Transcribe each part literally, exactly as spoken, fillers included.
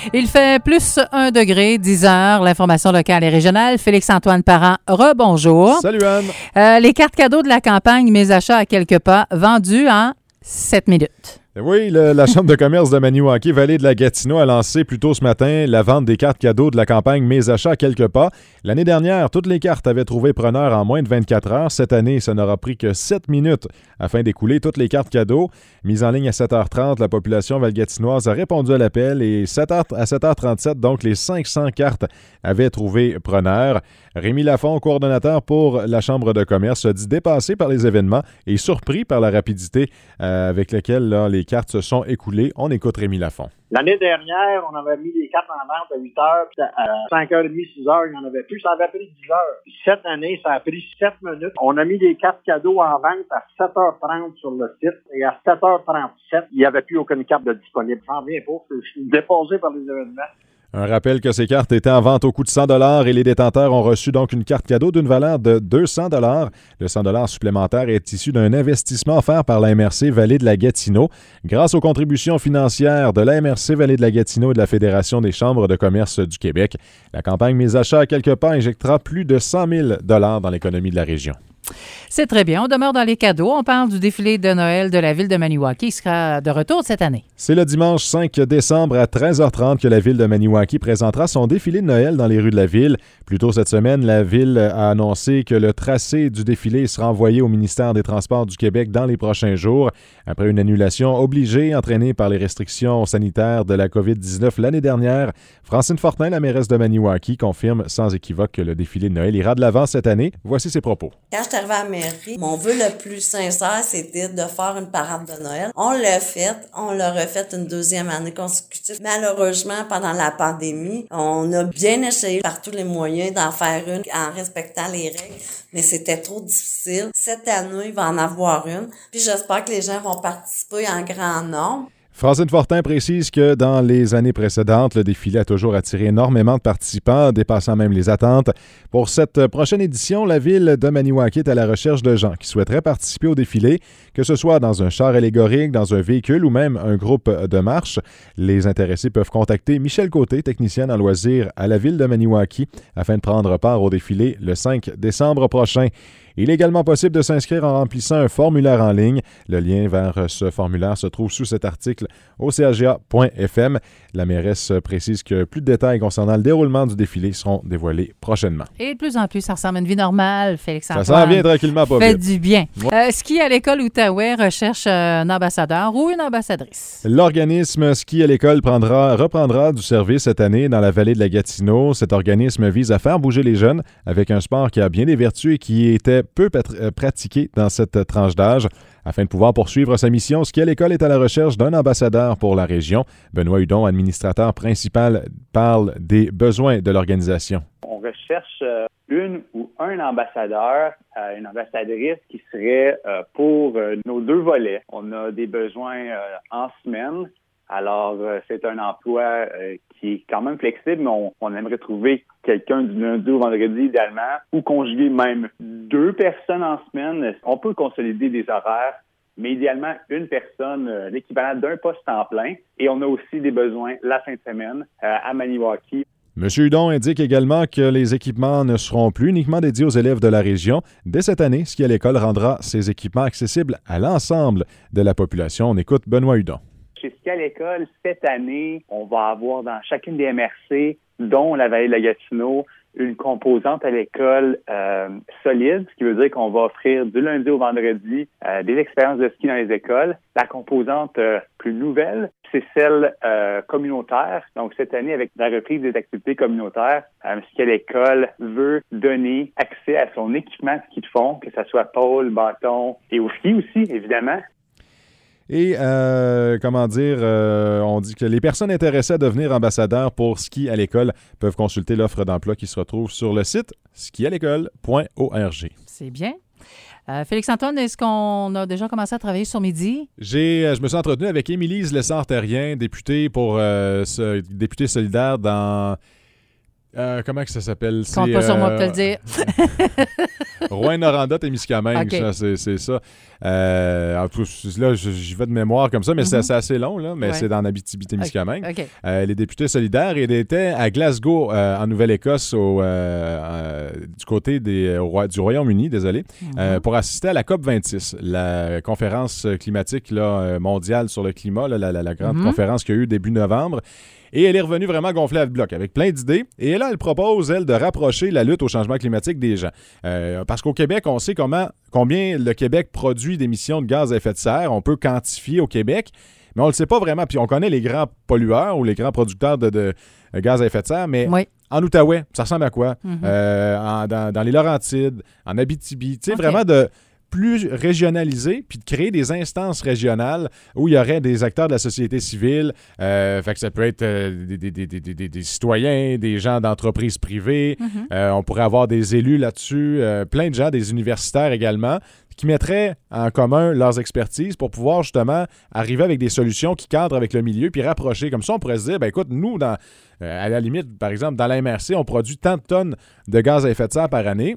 Il fait plus un degré, dix heures. L'information locale et régionale. Félix-Antoine Parent, rebonjour. Salut Anne. Euh, les cartes cadeaux de la campagne Mes achats à quelques pas, vendues en sept minutes. Oui, le, la Chambre de commerce de Maniwaki, Vallée de la Gatineau, a lancé plus tôt ce matin la vente des cartes cadeaux de la campagne Mes achats à quelques pas. L'année dernière, toutes les cartes avaient trouvé preneur en moins de vingt-quatre heures. Cette année, ça n'aura pris que sept minutes afin d'écouler toutes les cartes cadeaux. Mise en ligne à sept heures trente, la population valgatinoise a répondu à l'appel et sept heures, à sept heures trente-sept, donc les cinq cents cartes avaient trouvé preneur. Rémi Lafont, coordonnateur pour la Chambre de commerce, a dit dépassé par les événements et surpris par la rapidité euh, avec laquelle là, les cartes se sont écoulées. On écoute Rémi Lafont. L'année dernière, on avait mis les cartes en vente à huit heures, puis à cinq heures trente, six heures, il n'y en avait plus. Ça avait pris dix heures. Puis cette année, ça a pris sept minutes. On a mis des cartes cadeaux en vente à sept heures trente sur le site, et à sept heures trente-sept, il n'y avait plus aucune carte de disponible. J'en reviens pas, je suis déposé par les événements. Un rappel que ces cartes étaient en vente au coût de cent dollars et les détenteurs ont reçu donc une carte cadeau d'une valeur de deux cents dollars. Le cent dollars supplémentaire est issu d'un investissement offert par la M R C Vallée de la Gatineau. Grâce aux contributions financières de la M R C Vallée de la Gatineau et de la Fédération des chambres de commerce du Québec, la campagne Mes achats à quelques pas injectera plus de cent mille dollars dans l'économie de la région. C'est très bien. On demeure dans les cadeaux. On parle du défilé de Noël de la ville de Maniwaki qui sera de retour cette année. C'est le dimanche cinq décembre à treize heures trente que la ville de Maniwaki présentera son défilé de Noël dans les rues de la ville. Plus tôt cette semaine, la ville a annoncé que le tracé du défilé sera envoyé au ministère des Transports du Québec dans les prochains jours. Après une annulation obligée entraînée par les restrictions sanitaires de la covid dix-neuf l'année dernière, Francine Fortin, la mairesse de Maniwaki, confirme sans équivoque que le défilé de Noël ira de l'avant cette année. Voici ses propos. Quand je suis arrivée à la mairie, mon vœu le plus sincère, c'était de faire une parade de Noël. On l'a fait, on l'a refait une deuxième année consécutive. Malheureusement, pendant la pandémie, on a bien essayé par tous les moyens d'en faire une en respectant les règles, mais c'était trop difficile. Cette année, il va en avoir une, puis j'espère que les gens vont participer en grand nombre. Francine Fortin précise que dans les années précédentes, le défilé a toujours attiré énormément de participants, dépassant même les attentes. Pour cette prochaine édition, la ville de Maniwaki est à la recherche de gens qui souhaiteraient participer au défilé, que ce soit dans un char allégorique, dans un véhicule ou même un groupe de marche. Les intéressés peuvent contacter Michel Côté, technicienne en loisirs à la ville de Maniwaki, afin de prendre part au défilé le cinq décembre prochain. Il est également possible de s'inscrire en remplissant un formulaire en ligne. Le lien vers ce formulaire se trouve sous cet article au c a g a point f m. La mairesse précise que plus de détails concernant le déroulement du défilé seront dévoilés prochainement. Et de plus en plus, ça ressemble à une vie normale, Félix-Antoine. Ça s'en vient tranquillement, pas fait vite. du bien. Ouais. Euh, Ski à l'école Outaouais recherche un ambassadeur ou une ambassadrice. L'organisme Ski à l'école prendra, reprendra du service cette année dans la vallée de la Gatineau. Cet organisme vise à faire bouger les jeunes avec un sport qui a bien des vertus et qui était peu pat- pratiqué dans cette tranche d'âge. Afin de pouvoir poursuivre sa mission, Ski à l'école est à la recherche d'un ambassadeur pour la région. Benoît Hudon, administrateur principal, parle des besoins de l'organisation. On recherche euh, une ou un ambassadeur, euh, une ambassadrice qui serait euh, pour euh, nos deux volets. On a des besoins euh, en semaine. Alors, euh, c'est un emploi euh, qui est quand même flexible, mais on, on aimerait trouver quelqu'un du lundi au vendredi, idéalement, ou conjuguer même deux personnes en semaine. On peut consolider des horaires, mais idéalement, une personne, euh, l'équivalent d'un poste en plein. Et on a aussi des besoins la fin de semaine euh, à Maniwaki. M. Hudon indique également que les équipements ne seront plus uniquement dédiés aux élèves de la région. Dès cette année, Ski à l'école rendra ces équipements accessibles à l'ensemble de la population. On écoute Benoît Hudon. Chez Ski à l'école, cette année, on va avoir dans chacune des M R C, dont la Vallée de la Gatineau, une composante à l'école euh, solide, ce qui veut dire qu'on va offrir du lundi au vendredi euh, des expériences de ski dans les écoles. La composante euh, plus nouvelle, c'est celle euh, communautaire. Donc cette année, avec la reprise des activités communautaires, euh, Ski à l'école veut donner accès à son équipement de ski de fond, que ce soit pôle, bâton et au ski aussi, évidemment. Et, euh, comment dire, euh, on dit que les personnes intéressées à devenir ambassadeurs pour Ski à l'école peuvent consulter l'offre d'emploi qui se retrouve sur le site ski à l'école point org. C'est bien. Euh, Félix-Antoine, est-ce qu'on a déjà commencé à travailler sur midi? J'ai, je me suis entretenu avec Émilise Lessard-Terrien, députée pour euh, ce, députée solidaire dans... Euh, comment que ça s'appelle? Compte C'est, pas sur moi euh, pour te le dire. Rouyn-Noranda-Témiscamingue, Okay. ça, c'est, c'est ça. Euh, en tout, là, j'y vais de mémoire comme ça, mais Mhm. c'est, c'est assez long, là, mais Ouais. c'est dans Abitibi-Témiscamingue. OK. Euh, les députés solidaires, ils étaient à Glasgow, euh, en Nouvelle-Écosse, au, euh, euh, du côté des, au Roi- du Royaume-Uni, désolé, Mhm. euh, pour assister à la COP vingt-six, la conférence climatique là, euh, mondiale sur le climat, là, la, la- la grande Mhm. conférence qu'il y a eu début novembre. Et elle est revenue vraiment gonflée à le bloc, avec plein d'idées. Et là, elle propose, elle, de rapprocher la lutte au changement climatique des gens. Euh, parce qu'au Québec, on sait comment, combien le Québec produit d'émissions de gaz à effet de serre. On peut quantifier au Québec, mais on ne le sait pas vraiment. Puis on connaît les grands pollueurs ou les grands producteurs de, de gaz à effet de serre, mais Oui. en Outaouais, ça ressemble à quoi? Mhm. Euh, en- dans, dans les Laurentides, en Abitibi. Tu sais, OK. vraiment de plus régionaliser, puis de créer des instances régionales où il y aurait des acteurs de la société civile. Euh, fait que ça peut être euh, des, des- des- des- des- des citoyens, des gens d'entreprises privées. Mhm. Euh, on pourrait avoir des élus là-dessus, euh, plein de gens, des universitaires également, qui mettraient en commun leurs expertises pour pouvoir justement arriver avec des solutions qui cadrent avec le milieu, puis rapprocher. Comme ça, on pourrait se dire, ben écoute, nous, dans, euh, à la limite, par exemple, dans la M R C, on produit tant de tonnes de gaz à effet de serre par année.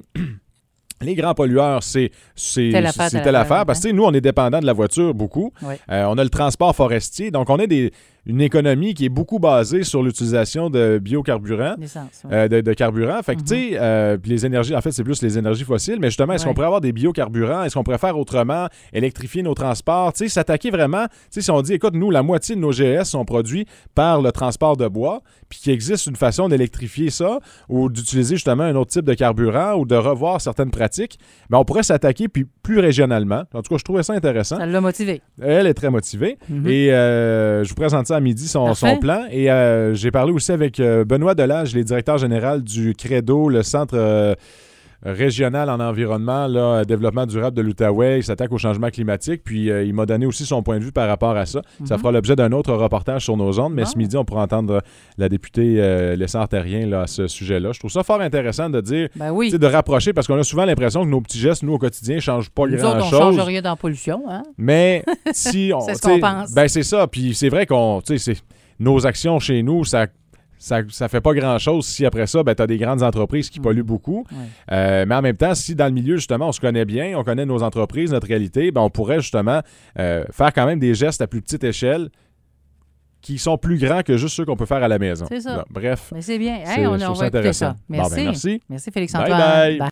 Les grands pollueurs, c'est, c'est, Telle affaire, c'est telle telle affaire, affaire. Parce que tu sais, nous, on est dépendant de la voiture beaucoup. Oui. Euh, on a le transport forestier. Donc, on a des, une économie qui est beaucoup basée sur l'utilisation de biocarburants. L'essence, oui. Euh, de, de carburant. Fait que, Mhm. tu sais, euh, puis les énergies, en fait, c'est plus les énergies fossiles, mais justement, est-ce Ouais. qu'on pourrait avoir des biocarburants? Est-ce qu'on pourrait faire autrement? Électrifier nos transports? Tu sais, s'attaquer vraiment, tu sais, si on dit, écoute, nous, la moitié de nos G S sont produits par le transport de bois, puis qu'il existe une façon d'électrifier ça ou d'utiliser justement un autre type de carburant ou de revoir certaines pratiques, bien, on pourrait s'attaquer puis plus régionalement. En tout cas, je trouvais ça intéressant. Ça l'a motivé. Elle est très motivée. Mhm. Et euh, je vous présente ça à midi, son, Parfait. son plan. Et euh, j'ai parlé aussi avec euh, Benoît Delage, le directeur général du CREDO, le centre euh, régional en environnement, là, développement durable de l'Outaouais. Il s'attaque au changement climatique. Puis euh, il m'a donné aussi son point de vue par rapport à ça. Ça Mhm. fera l'objet d'un autre reportage sur nos ondes. Mais Bon. ce midi, on pourra entendre la députée euh, Lessard Terrien là, à ce sujet-là. Je trouve ça fort intéressant de dire, Ben tu oui. sais, de rapprocher, parce qu'on a souvent l'impression que nos petits gestes, nous, au quotidien, ne changent pas Nous autres, on ne grand-chose. change rien dans la pollution. Hein? Mais si on. C'est ce tu sais, qu'on pense. Ben, c'est ça. Puis c'est vrai qu'on. Tu sais, c'est- nos actions chez nous, ça. Ça, ça fait pas grand-chose si après ça, ben, tu as des grandes entreprises qui Mm. polluent beaucoup. Ouais. Euh, mais en même temps, si dans le milieu, justement, on se connaît bien, on connaît nos entreprises, notre réalité, ben, on pourrait justement euh, faire quand même des gestes à plus petite échelle qui sont plus grands que juste ceux qu'on peut faire à la maison. C'est ça. Là, bref, Mais c'est bien. Hey, c'est- on, je on trouve ça va écouter intéressant. ça. Bon, Merci. ben, merci. Merci, Bye Félix-Antoine. bye. Bye.